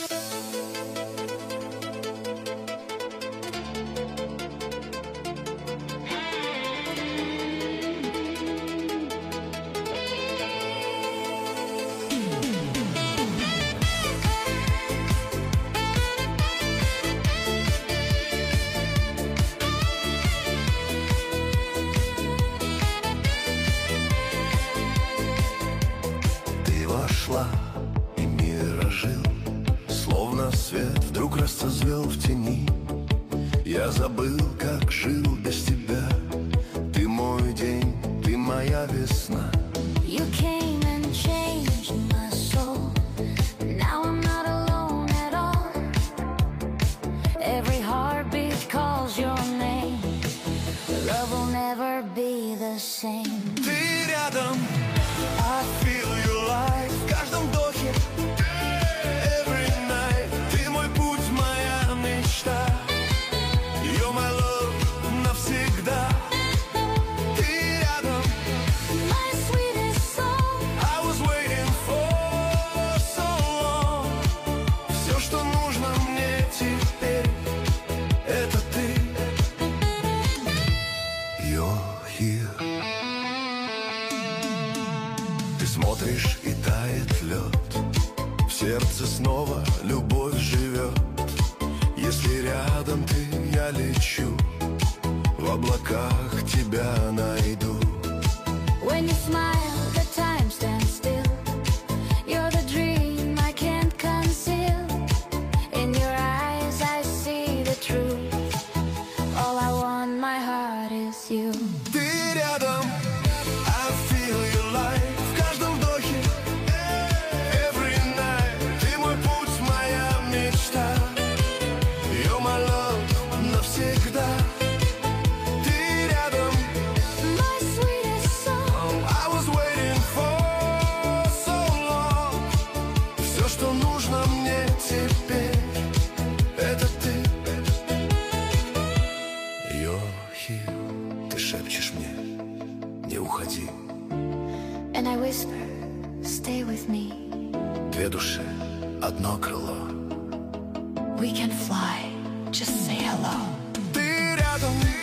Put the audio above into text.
И мир ожил, словно свет вдруг расцвел в тени. Я забыл, как жил без тебя. Ты мой день, ты моя весна. You came and changed my soul. Now I'm not alone at all. Every heartbeat calls your name. Love will never be the same. Ты рядом, I feel your life. В каждом вдохе, every night. Ты мой путь, моя мечта. You're my love навсегда. Ты рядом, My sweetest song. I was waiting for so long. Все, что нужно мне теперь, это ты. You're here. Ты смотришь, и тает лед. В сердце снова любовь живет. Если рядом ты, я лечу. В облаках тебя найду. When you smile, the time stands still. You're the dream I can't conceal. In your eyes I see the truth. All I want, my heart is you. Ты рядом, I feel your life. В каждом вдохе, every night. Ты мой путь, моя мечта. You're my love навсегда. Ты рядом, My sweetest song. I was waiting for so long. Все, что нужно мне теперь, это ты. You're here. Ты шепчешь мне, не уходи. And I whisper, stay with me. Две души, одно крыло. We can fly, just say hello. Ты рядом,